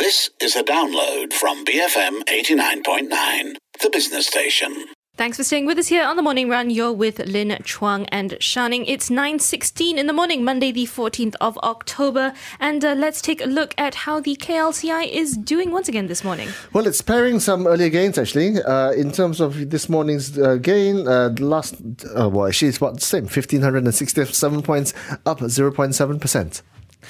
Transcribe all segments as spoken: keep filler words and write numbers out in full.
This is a download from B F M eighty-nine point nine, the business station. Thanks for staying with us here on The Morning Run. You're with Lin Chuang and Shanning. It's nine sixteen in the morning, Monday the fourteenth of October. And uh, let's take a look at how the K L C I is doing once again this morning. Well, it's pairing some earlier gains, actually. Uh, in terms of this morning's uh, gain, uh, the last, uh, well, actually it's about the same, one thousand five hundred sixty-seven points, up zero point seven percent.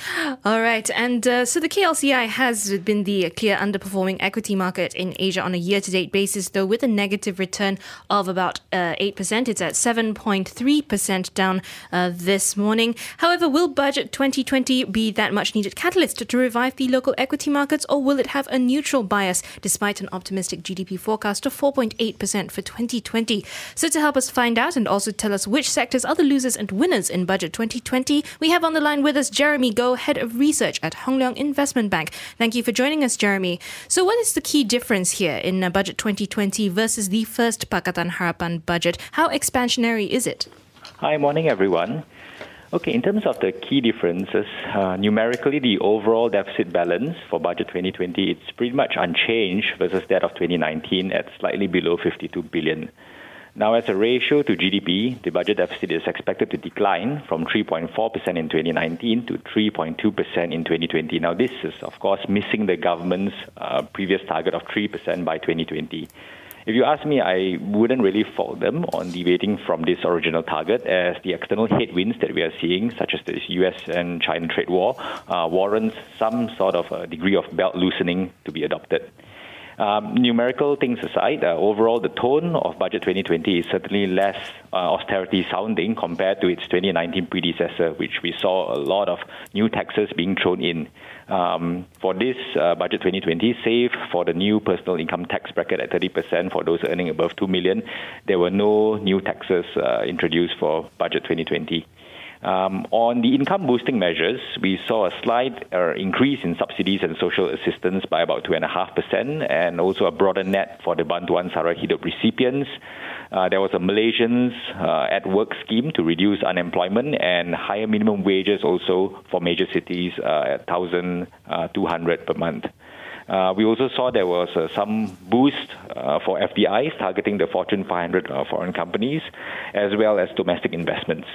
All right, and uh, so the K L C I has been the clear underperforming equity market in Asia on a year-to-date basis, though with a negative return of about uh, eight percent. It's at seven point three percent down uh, this morning. However, will Budget twenty twenty be that much-needed catalyst to, to revive the local equity markets, or will it have a neutral bias despite an optimistic G D P forecast of four point eight percent for twenty twenty? So to help us find out and also tell us which sectors are the losers and winners in Budget twenty twenty, we have on the line with us Jeremy Goh, Head of Research at Hong Leong Investment Bank. Thank you for joining us, Jeremy. So what is the key difference here in uh, Budget twenty twenty versus the first Pakatan Harapan budget? How expansionary is it? Hi, morning everyone. Okay, in terms of the key differences, uh, numerically the overall deficit balance for Budget twenty twenty, it's pretty much unchanged versus that of twenty nineteen at slightly below fifty-two billion. Now, as a ratio to G D P, the budget deficit is expected to decline from three point four percent in twenty nineteen to three point two percent in twenty twenty. Now, this is, of course, missing the government's uh, previous target of three percent by twenty twenty. If you ask me, I wouldn't really fault them on deviating from this original target, as the external headwinds that we are seeing, such as the U S and China trade war, uh, warrants some sort of a degree of belt loosening to be adopted. Um, numerical things aside, uh, overall the tone of Budget twenty twenty is certainly less uh, austerity sounding compared to its twenty nineteen predecessor, which we saw a lot of new taxes being thrown in. Um, for this uh, Budget twenty twenty, save for the new personal income tax bracket at thirty percent for those earning above two million, there were no new taxes uh, introduced for Budget twenty twenty. Um, on the income-boosting measures, we saw a slight uh, increase in subsidies and social assistance by about two point five percent, and also a broader net for the Bantuan Sara Hidup recipients. Uh, there was a Malaysians uh, at Work scheme to reduce unemployment, and higher minimum wages also for major cities uh, at one thousand two hundred per month. Uh, we also saw there was uh, some boost uh, for F D Is targeting the Fortune five hundred uh, foreign companies, as well as domestic investments.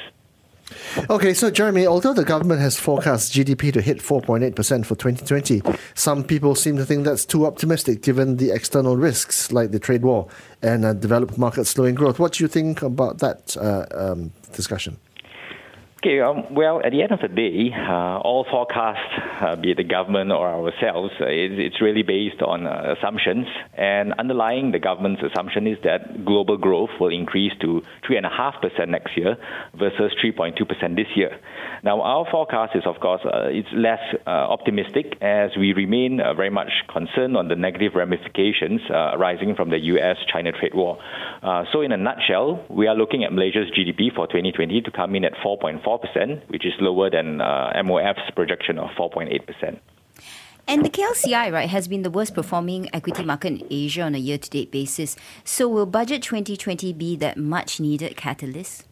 Okay, so Jeremy, although the government has forecast G D P to hit four point eight percent for twenty twenty, some people seem to think that's too optimistic given the external risks like the trade war and uh, developed markets slowing growth. What do you think about that uh, um, discussion? Okay, um, well, at the end of the day, uh, all forecasts, uh, be it the government or ourselves, uh, it, it's really based on uh, assumptions. And underlying the government's assumption is that global growth will increase to three point five percent next year versus three point two percent this year. Now, our forecast is, of course, uh, it's less uh, optimistic as we remain uh, very much concerned on the negative ramifications uh, arising from the U S China trade war. Uh, so, in a nutshell, we are looking at Malaysia's G D P for twenty twenty to come in at four point four percent, which is lower than uh, M O F's projection of four point eight percent. And the K L C I, right, has been the worst performing equity market in Asia on a year-to-date basis. So will Budget twenty twenty be that much-needed catalyst?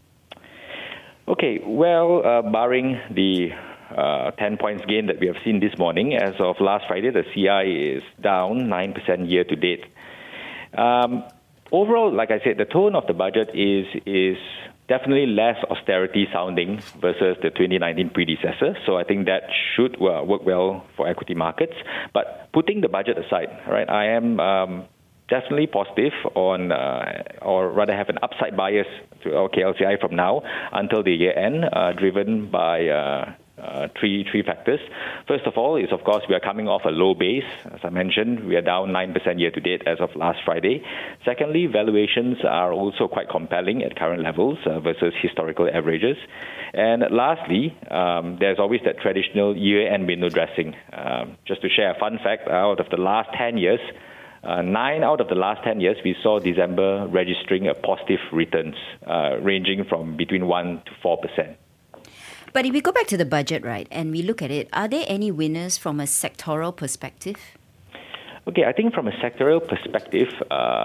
Okay, well, uh, barring the uh, ten points gain that we have seen this morning, as of last Friday, the C I is down nine percent year-to-date. Um, overall, like I said, the tone of the budget is is definitely less austerity sounding versus the twenty nineteen predecessor. So I think that should uh, work well for equity markets. But putting the budget aside, right, I am um, definitely positive on, uh, or rather have an upside bias to our K L C I from now until the year end, uh, driven by uh, Uh, three three factors. First of all is, of course, we are coming off a low base. As I mentioned, we are down nine percent year-to-date as of last Friday. Secondly, valuations are also quite compelling at current levels uh, versus historical averages. And lastly, um, there's always that traditional year-end window dressing. Um, just to share a fun fact, out of the last ten years, Uh, nine out of the last ten years, we saw December registering a positive returns, uh, ranging from between one to four percent. But if we go back to the budget, right, and we look at it, are there any winners from a sectoral perspective? Okay, I think from a sectoral perspective, uh,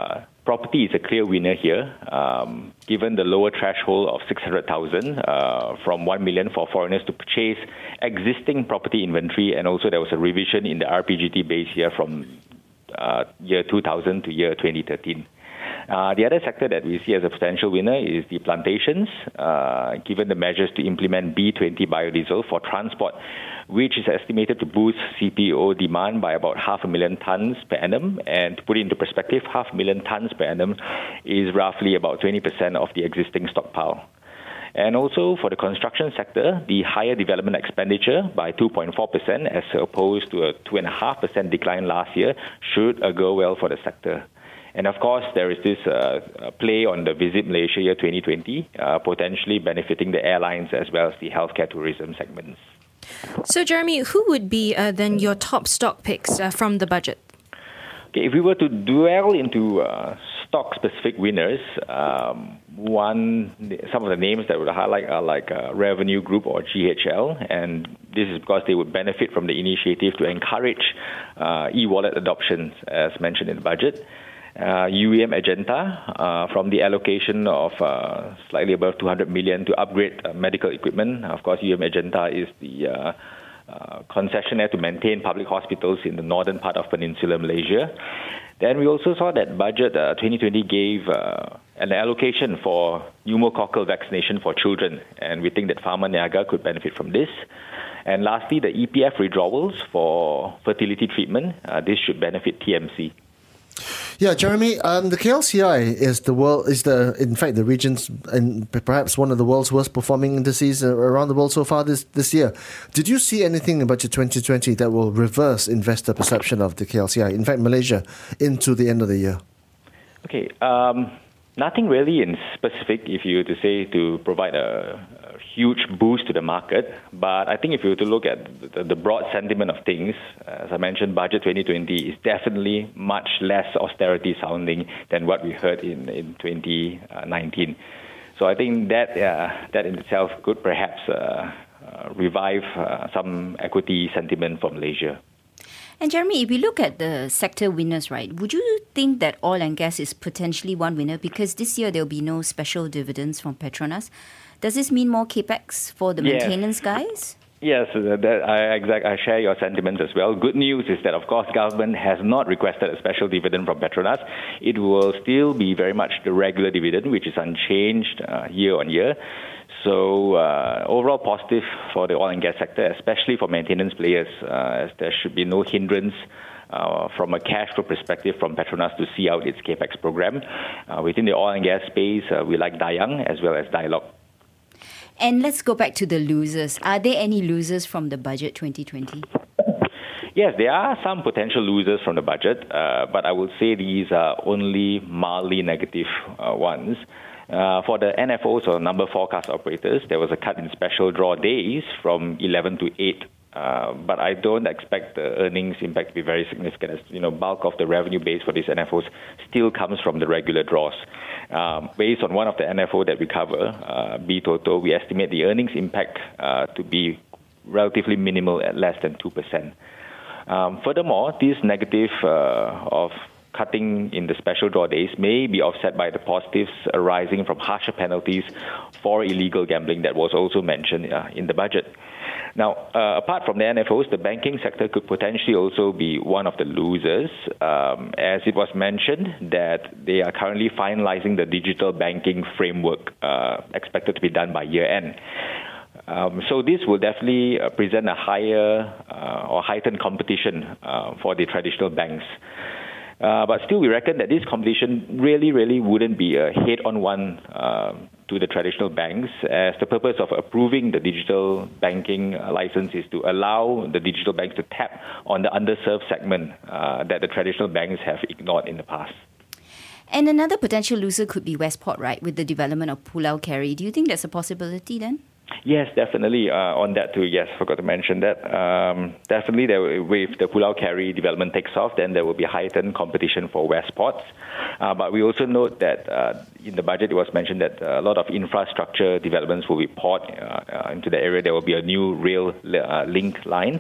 property is a clear winner here, um, given the lower threshold of six hundred thousand uh, from one million for foreigners to purchase existing property inventory, and also there was a revision in the R P G T base here from uh, year two thousand to year twenty thirteen. Uh, the other sector that we see as a potential winner is the plantations, uh, given the measures to implement B twenty biodiesel for transport, which is estimated to boost C P O demand by about half a million tons per annum. And to put it into perspective, half a million tons per annum is roughly about twenty percent of the existing stockpile. And also for the construction sector, the higher development expenditure by two point four percent as opposed to a two point five percent decline last year should uh, go well for the sector. And of course, there is this uh, play on the Visit Malaysia year twenty twenty, uh, potentially benefiting the airlines as well as the healthcare tourism segments. So, Jeremy, who would be uh, then your top stock picks uh, from the budget? Okay, if we were to dwell into uh, stock-specific winners, um, one some of the names that would highlight are like uh, Revenue Group or G H L, and this is because they would benefit from the initiative to encourage uh, e-wallet adoption, as mentioned in the budget. Uh, U E M Agenta, uh, from the allocation of uh, slightly above two hundred million to upgrade uh, medical equipment. Of course, U E M Agenta is the uh, uh, concessionaire to maintain public hospitals in the northern part of Peninsular Malaysia. Then we also saw that budget uh, twenty twenty gave uh, an allocation for pneumococcal vaccination for children, and we think that Pharma Niaga could benefit from this. And lastly, the E P F withdrawals for fertility treatment. Uh, this should benefit T M C. Yeah, Jeremy, um, the K L C I is the world is the in fact the region's and perhaps one of the world's worst performing indices around the world so far this this year. Did you see anything in Budget twenty twenty that will reverse investor perception of the K L C I? In fact, Malaysia into the end of the year. Okay, um, nothing really in specific. If you were to say to provide a, a huge boost to the market, but I think if you were to look at the, the broad sentiment of things, as I mentioned, Budget twenty twenty is definitely much less austerity sounding than what we heard in, in twenty nineteen. So I think that uh, that in itself could perhaps uh, uh, revive uh, some equity sentiment for Malaysia. And Jeremy, if we look at the sector winners, right, would you think that oil and gas is potentially one winner? Because this year there will be no special dividends from Petronas. Does this mean more capex for the Yes. maintenance guys? Yes, uh, that, I, exact, I share your sentiments as well. Good news is that, of course, government has not requested a special dividend from Petronas. It will still be very much the regular dividend, which is unchanged uh, year on year. So uh, overall positive for the oil and gas sector, especially for maintenance players, uh, as there should be no hindrance uh, from a cash flow perspective from Petronas to see out its capex program. Uh, within the oil and gas space, uh, we like Dayang as well as Dialog. And let's go back to the losers. Are there any losers from the budget twenty twenty? Yes, there are some potential losers from the budget, uh, but I would say these are only mildly negative uh, ones. Uh, for the N F Os or number forecast operators, there was a cut in special draw days from eleven to eight. Uh, but I don't expect the earnings impact to be very significant, as you know, bulk of the revenue base for these N F Os still comes from the regular draws. Um, based on one of the N F O that we cover, uh, B Toto, we estimate the earnings impact uh, to be relatively minimal at less than two percent. Um, furthermore, this negative uh, of cutting in the special draw days may be offset by the positives arising from harsher penalties for illegal gambling that was also mentioned uh, in the budget. Now, uh, apart from the N F Os, the banking sector could potentially also be one of the losers, um, as it was mentioned that they are currently finalizing the digital banking framework uh, expected to be done by year end. Um, so this will definitely uh, present a higher uh, or heightened competition uh, for the traditional banks. Uh, but still, we reckon that this competition really, really wouldn't be a head-on one uh, to the traditional banks, as the purpose of approving the digital banking license is to allow the digital banks to tap on the underserved segment uh, that the traditional banks have ignored in the past. And another potential loser could be Westport, right, with the development of Pulau Keri. Do you think that's a possibility then? Yes, definitely. Uh, on that too, yes, forgot to mention that. Um, definitely, there, will- if the Pulau Keri development takes off, then there will be heightened competition for west ports. Uh, but we also note that uh, in the budget, it was mentioned that a lot of infrastructure developments will be poured uh, uh, into the area. There will be a new rail uh, link line,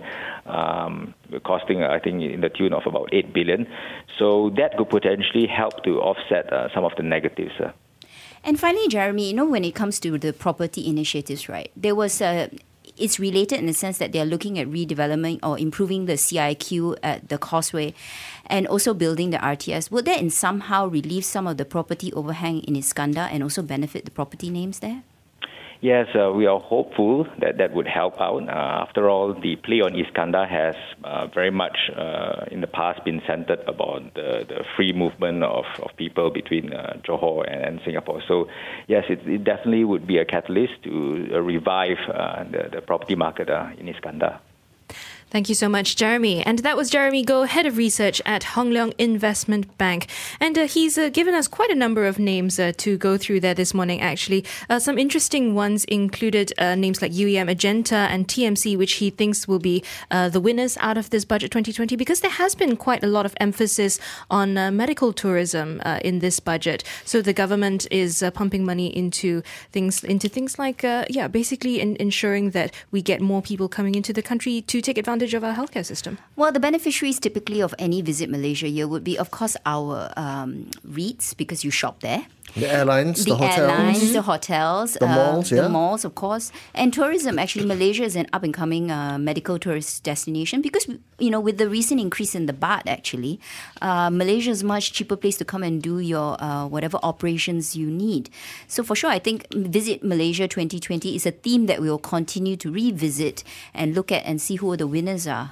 um, costing, I think, in the tune of about eight billion. So that could potentially help to offset uh, some of the negatives. Uh. And finally, Jeremy, you know, when it comes to the property initiatives, right, there was a, it's related in the sense that they're looking at redevelopment or improving the C I Q at the Causeway and also building the R T S. Would that in somehow relieve some of the property overhang in Iskandar and also benefit the property names there? Yes, uh, we are hopeful that that would help out. Uh, after all, the play on Iskandar has uh, very much uh, in the past been centered about the, the free movement of, of people between uh, Johor and, and Singapore. So, yes, it, it definitely would be a catalyst to uh, revive uh, the, the property market uh, in Iskandar. Thank you so much, Jeremy. And that was Jeremy Goh, Head of Research at Hong Leong Investment Bank. And uh, he's uh, given us quite a number of names uh, to go through there this morning, actually. Uh, some interesting ones included uh, names like U E M Agenta and T M C, which he thinks will be uh, the winners out of this budget twenty twenty, because there has been quite a lot of emphasis on uh, medical tourism uh, in this budget. So the government is uh, pumping money into things into things like, uh, yeah, basically in, ensuring that we get more people coming into the country to take advantage of our healthcare system. Well, the beneficiaries typically of any Visit Malaysia year would be, of course, our um, REITs, because you shop there. The airlines, the, the hotels. airlines, the hotels, The malls, uh, yeah. the malls, of course, and tourism. Actually, Malaysia is an up-and-coming uh, medical tourist destination because, you know, with the recent increase in the baht, actually, uh, Malaysia is a much cheaper place to come and do your uh, whatever operations you need. So for sure, I think Visit Malaysia twenty twenty is a theme that we will continue to revisit and look at and see who the winners are.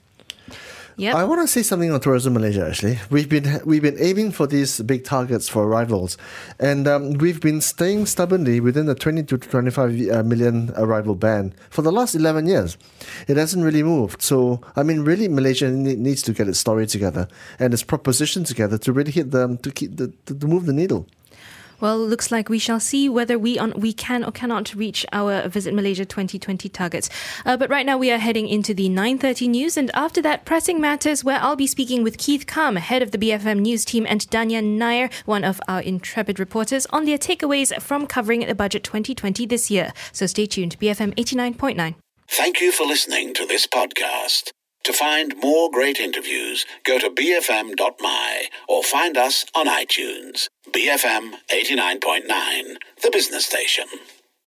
Yep. I want to say something on Tourism Malaysia, actually. We've been we've been aiming for these big targets for arrivals, and um, we've been staying stubbornly within the twenty to twenty-five million arrival band for the last eleven years. It hasn't really moved. So, I mean, really, Malaysia ne- needs to get its story together and its proposition together to really hit them, to keep the, to, to move the needle. Well, looks like we shall see whether we on we can or cannot reach our Visit Malaysia twenty twenty targets. Uh, but right now we are heading into the nine thirty news, and after that, Pressing Matters, where I'll be speaking with Keith Kam, head of the B F M News team, and Danya Nair, one of our intrepid reporters, on their takeaways from covering the budget twenty twenty this year. So stay tuned to B F M eighty-nine point nine. Thank you for listening to this podcast. To find more great interviews, go to b f m dot m y or find us on iTunes. B F M eighty-nine point nine, the business station.